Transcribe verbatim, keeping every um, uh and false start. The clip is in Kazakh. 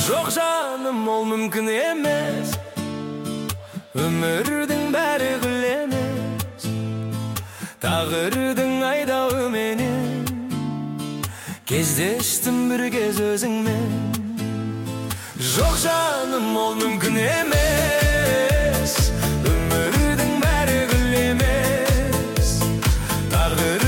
Жоқ жаным, ол мүмкін емес, өмірдің бәрі гүл емес, тағдырдың айдауыменен кездестім бір кез өзіңмен. Жоқ жаным, ол мүмкін емес, өмірдің бәрі гүл емес, тағдыр